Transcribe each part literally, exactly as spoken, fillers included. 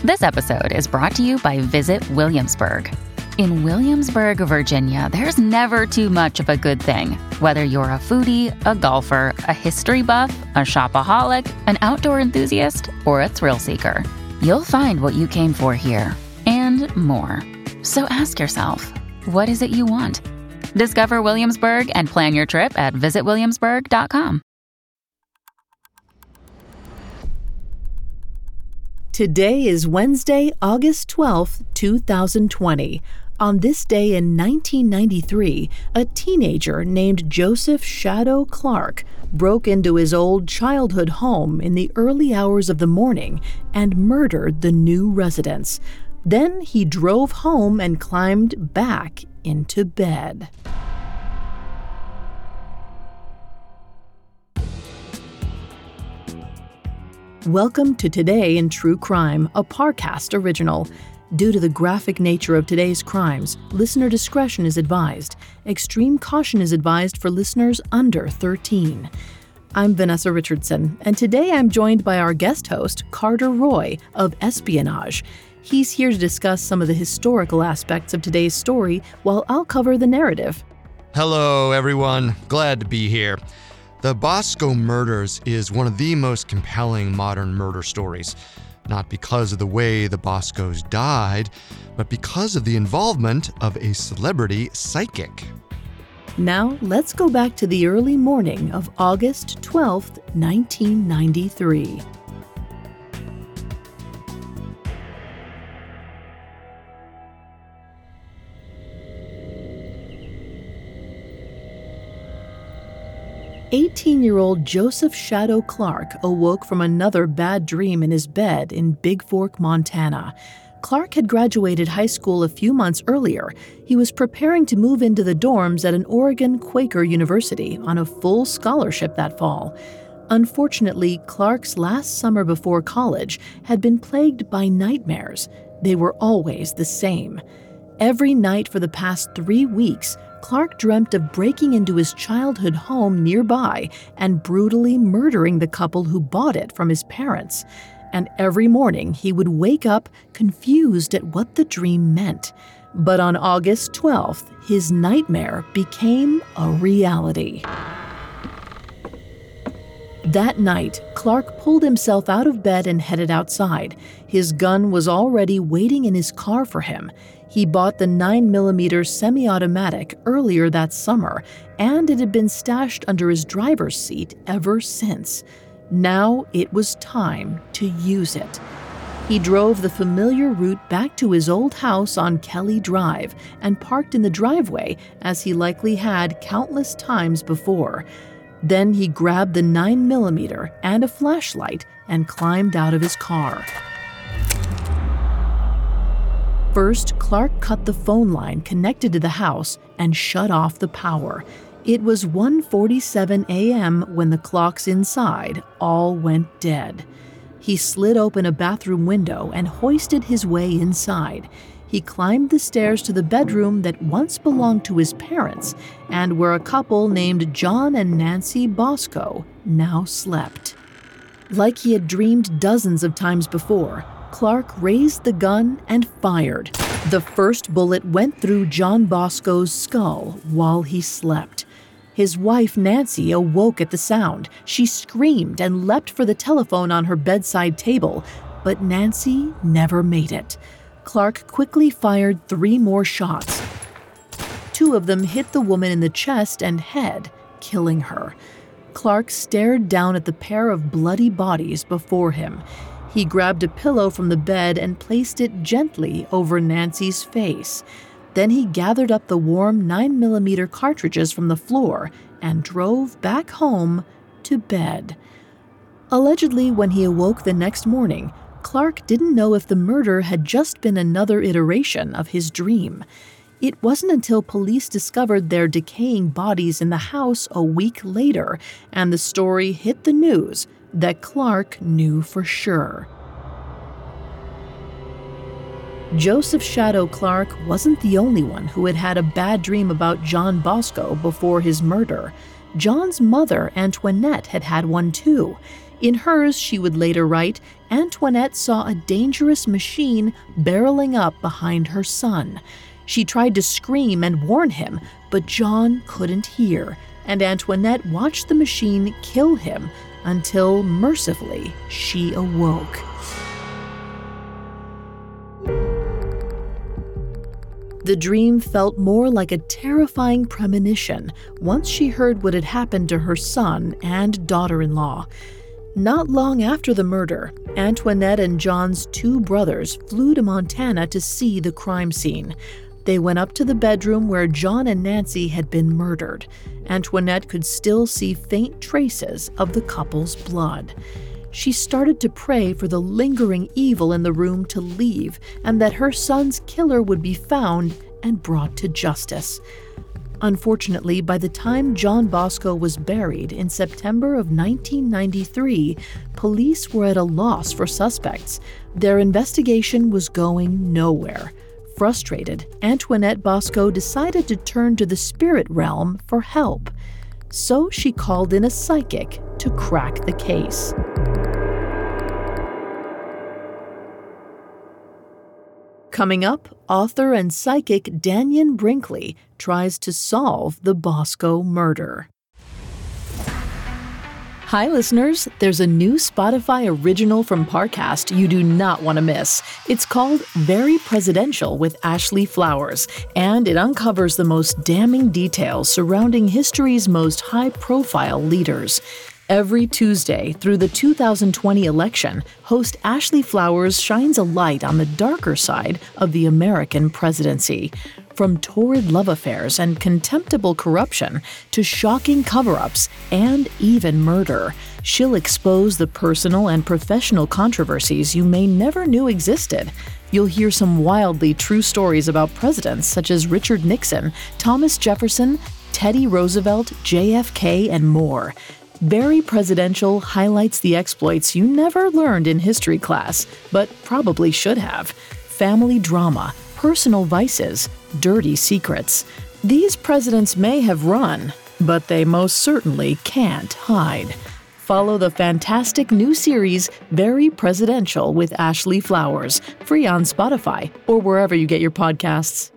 This episode is brought to you by Visit Williamsburg. In Williamsburg, Virginia, there's never too much of a good thing. Whether you're a foodie, a golfer, a history buff, a shopaholic, an outdoor enthusiast, or a thrill seeker, you'll find what you came for here and more. So ask yourself, what is it you want? Discover Williamsburg and plan your trip at visit williamsburg dot com. Today is Wednesday, August twelfth, two thousand twenty. On this day in nineteen ninety-three, a teenager named Joseph Shadow Clark broke into his old childhood home in the early hours of the morning and murdered the new residents. Then he drove home and climbed back into bed. Welcome to Today in True Crime, a Parcast original. Due to the graphic nature of today's crimes, listener discretion is advised. Extreme caution is advised for listeners under thirteen. I'm Vanessa Richardson, and today I'm joined by our guest host, Carter Roy of Espionage. He's here to discuss some of the historical aspects of today's story, while I'll cover the narrative. Hello, everyone. Glad to be here. The Bosco murders is one of the most compelling modern murder stories, not because of the way the Boscos died, but because of the involvement of a celebrity psychic. Now, let's go back to the early morning of August twelfth, nineteen ninety-three. eighteen-year-old Joseph Shadow Clark awoke from another bad dream in his bed in Big Fork, Montana. Clark had graduated high school a few months earlier. He was preparing to move into the dorms at an Oregon Quaker University on a full scholarship that fall. Unfortunately, Clark's last summer before college had been plagued by nightmares. They were always the same. Every night for the past three weeks, Clark dreamt of breaking into his childhood home nearby and brutally murdering the couple who bought it from his parents. And every morning he would wake up confused at what the dream meant. But on August twelfth, his nightmare became a reality. That night, Clark pulled himself out of bed and headed outside. His gun was already waiting in his car for him. He bought the nine millimeter semi-automatic earlier that summer, and it had been stashed under his driver's seat ever since. Now it was time to use it. He drove the familiar route back to his old house on Kelly Drive and parked in the driveway, as he likely had countless times before. Then he grabbed the nine millimeter and a flashlight and climbed out of his car. First, Clark cut the phone line connected to the house and shut off the power. It was one forty-seven a.m. when the clocks inside all went dead. He slid open a bathroom window and hoisted his way inside. He climbed the stairs to the bedroom that once belonged to his parents and where a couple named John and Nancy Bosco now slept. Like he had dreamed dozens of times before, Clark raised the gun and fired. The first bullet went through John Bosco's skull while he slept. His wife, Nancy, awoke at the sound. She screamed and leapt for the telephone on her bedside table, but Nancy never made it. Clark quickly fired three more shots. Two of them hit the woman in the chest and head, killing her. Clark stared down at the pair of bloody bodies before him. He grabbed a pillow from the bed and placed it gently over Nancy's face. Then he gathered up the warm nine millimeter cartridges from the floor and drove back home to bed. Allegedly, when he awoke the next morning, Clark didn't know if the murder had just been another iteration of his dream. It wasn't until police discovered their decaying bodies in the house a week later and the story hit the news that Clark knew for sure. Joseph Shadow Clark wasn't the only one who had had a bad dream about John Bosco before his murder. John's mother, Antoinette, had had one too. In hers, she would later write, Antoinette saw a dangerous machine barreling up behind her son. She tried to scream and warn him, but John couldn't hear, and Antoinette watched the machine kill him until, mercifully, she awoke. The dream felt more like a terrifying premonition once she heard what had happened to her son and daughter-in-law. Not long after the murder, Antoinette and John's two brothers flew to Montana to see the crime scene. They went up to the bedroom where John and Nancy had been murdered. Antoinette could still see faint traces of the couple's blood. She started to pray for the lingering evil in the room to leave and that her son's killer would be found and brought to justice. Unfortunately, by the time John Bosco was buried in September of nineteen ninety-three, police were at a loss for suspects. Their investigation was going nowhere. Frustrated, Antoinette Bosco decided to turn to the spirit realm for help. So she called in a psychic to crack the case. Coming up, author and psychic Dannion Brinkley tries to solve the Bosco murder. Hi listeners, there's a new Spotify original from Parcast you do not want to miss. It's called Very Presidential with Ashley Flowers, and it uncovers the most damning details surrounding history's most high-profile leaders. Every Tuesday through the two thousand twenty election, host Ashley Flowers shines a light on the darker side of the American presidency. From torrid love affairs and contemptible corruption to shocking cover-ups and even murder, she'll expose the personal and professional controversies you may never knew existed. You'll hear some wildly true stories about presidents such as Richard Nixon, Thomas Jefferson, Teddy Roosevelt, J F K, and more. Very Presidential highlights the exploits you never learned in history class, but probably should have. Family drama, personal vices, dirty secrets. These presidents may have run, but they most certainly can't hide. Follow the fantastic new series, Very Presidential with Ashley Flowers, free on Spotify or wherever you get your podcasts.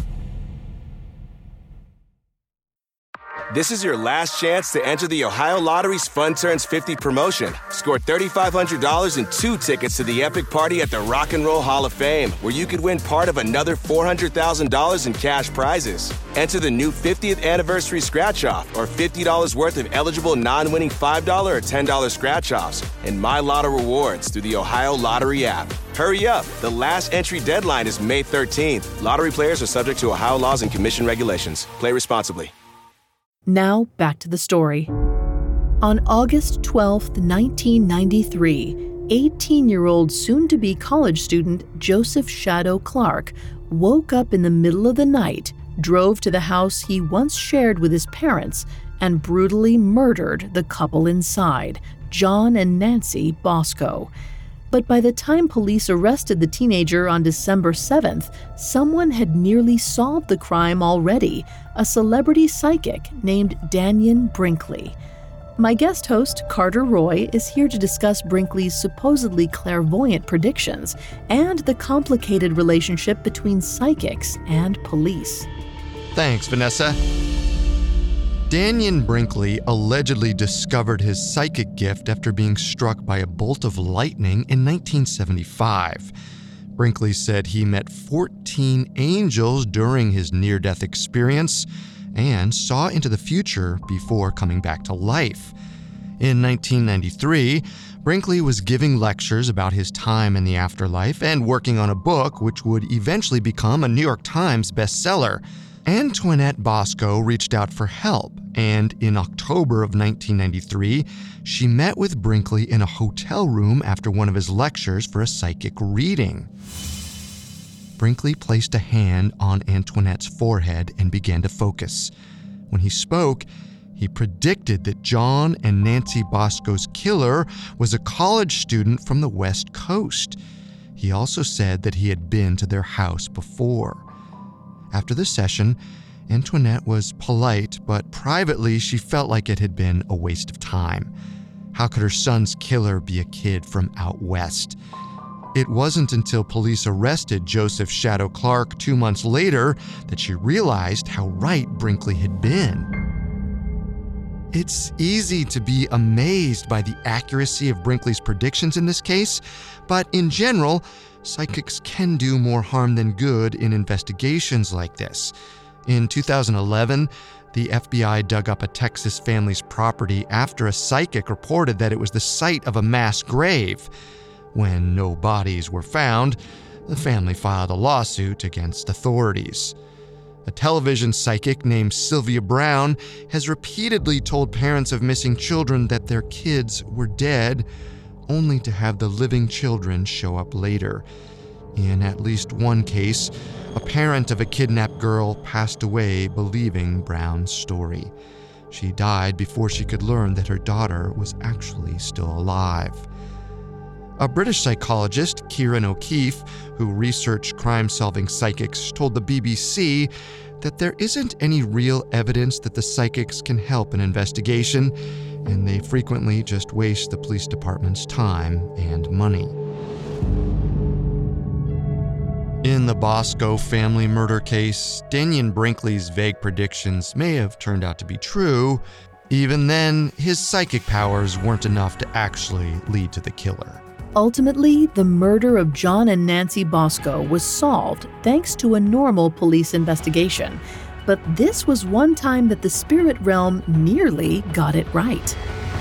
This is your last chance to enter the Ohio Lottery's Fun Turns fifty promotion. Score three thousand five hundred dollars and two tickets to the epic party at the Rock and Roll Hall of Fame, where you could win part of another four hundred thousand dollars in cash prizes. Enter the new fiftieth anniversary scratch-off or fifty dollars worth of eligible non-winning five dollars or ten dollars scratch-offs and My Lotto rewards through the Ohio Lottery app. Hurry up! The last entry deadline is May thirteenth. Lottery players are subject to Ohio laws and commission regulations. Play responsibly. Now, back to the story. On August twelfth, nineteen ninety-three, eighteen-year-old soon-to-be college student Joseph Shadow Clark woke up in the middle of the night, drove to the house he once shared with his parents, and brutally murdered the couple inside, John and Nancy Bosco. But by the time police arrested the teenager on December seventh, someone had nearly solved the crime already, a celebrity psychic named Dannion Brinkley. My guest host, Carter Roy, is here to discuss Brinkley's supposedly clairvoyant predictions and the complicated relationship between psychics and police. Thanks, Vanessa. Dannion Brinkley allegedly discovered his psychic gift after being struck by a bolt of lightning in nineteen seventy-five. Brinkley said he met fourteen angels during his near-death experience and saw into the future before coming back to life. In nineteen ninety-three, Brinkley was giving lectures about his time in the afterlife and working on a book which would eventually become a New York Times bestseller. Antoinette Bosco reached out for help, and in October of nineteen ninety-three, she met with Brinkley in a hotel room after one of his lectures for a psychic reading. Brinkley placed a hand on Antoinette's forehead and began to focus. When he spoke, he predicted that John and Nancy Bosco's killer was a college student from the West Coast. He also said that he had been to their house before. After the session, Antoinette was polite, but privately she felt like it had been a waste of time. How could her son's killer be a kid from out west? It wasn't until police arrested Joseph Shadow Clark two months later that she realized how right Brinkley had been. It's easy to be amazed by the accuracy of Brinkley's predictions in this case, but in general, psychics can do more harm than good in investigations like this. In two thousand eleven, the F B I dug up a Texas family's property after a psychic reported that it was the site of a mass grave. When no bodies were found, the family filed a lawsuit against authorities. A television psychic named Sylvia Brown has repeatedly told parents of missing children that their kids were dead, only to have the living children show up later. In at least one case, a parent of a kidnapped girl passed away believing Brown's story. She died before she could learn that her daughter was actually still alive. A British psychologist, Kieran O'Keefe, who researched crime-solving psychics, told the B B C that there isn't any real evidence that the psychics can help an investigation, and they frequently just waste the police department's time and money. In the Bosco family murder case, Dannion Brinkley's vague predictions may have turned out to be true. Even then, his psychic powers weren't enough to actually lead to the killer. Ultimately, the murder of John and Nancy Bosco was solved thanks to a normal police investigation. But this was one time that the spirit realm nearly got it right.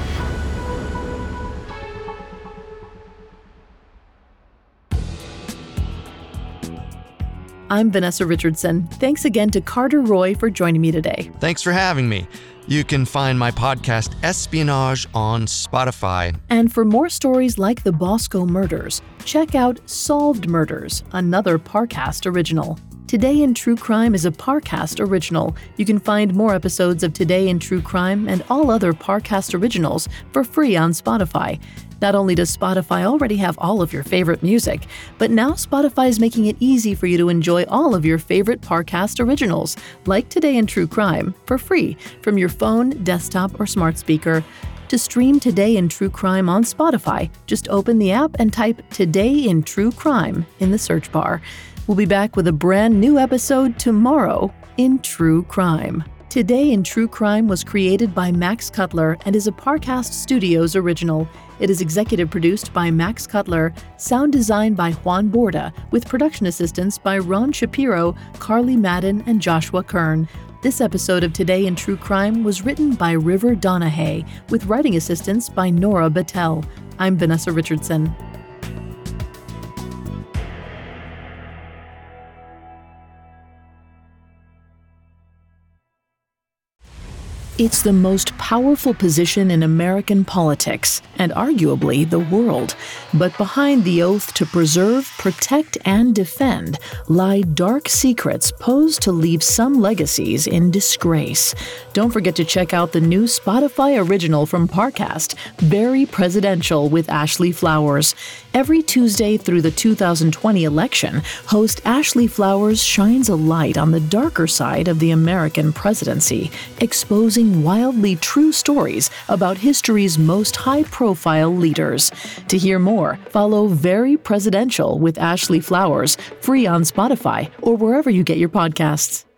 I'm Vanessa Richardson. Thanks again to Carter Roy for joining me today. Thanks for having me. You can find my podcast Espionage on Spotify. And for more stories like the Bosco murders, check out Solved Murders, another Parcast original. Today in True Crime is a Parcast original. You can find more episodes of Today in True Crime and all other Parcast originals for free on Spotify. Not only does Spotify already have all of your favorite music, but now Spotify is making it easy for you to enjoy all of your favorite Parcast originals, like Today in True Crime, for free from your phone, desktop, or smart speaker. To stream Today in True Crime on Spotify, just open the app and type Today in True Crime in the search bar. We'll be back with a brand new episode tomorrow in True Crime. Today in True Crime was created by Max Cutler and is a Parcast Studios original. It is executive produced by Max Cutler, sound designed by Juan Borda, with production assistance by Ron Shapiro, Carly Madden, and Joshua Kern. This episode of Today in True Crime was written by River Donahue, with writing assistance by Nora Battelle. I'm Vanessa Richardson. It's the most powerful position in American politics, and arguably the world. But behind the oath to preserve, protect, and defend lie dark secrets posed to leave some legacies in disgrace. Don't forget to check out the new Spotify original from Parcast, Very Presidential with Ashley Flowers. Every Tuesday through the two thousand twenty election, host Ashley Flowers shines a light on the darker side of the American presidency, exposing wildly true stories about history's most high-profile leaders. To hear more, follow Very Presidential with Ashley Flowers, free on Spotify or wherever you get your podcasts.